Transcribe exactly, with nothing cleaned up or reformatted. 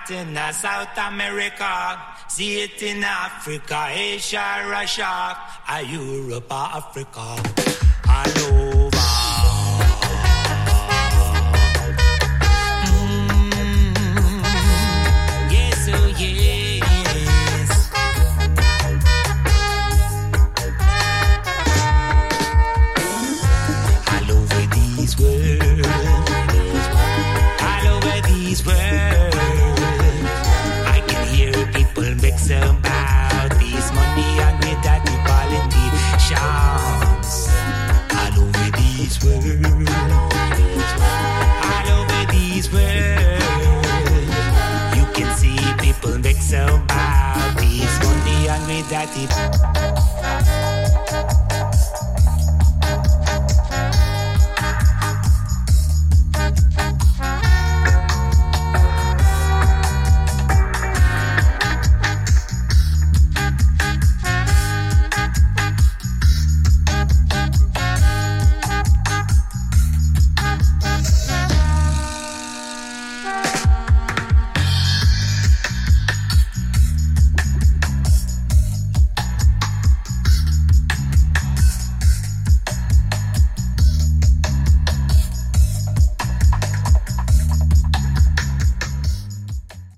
it in uh, South America, see it in Africa, Asia, Russia, uh, Europe, uh, Africa, all over. About this money and with that politicians all over this world, all over this world, you can see people vex about this money and with that.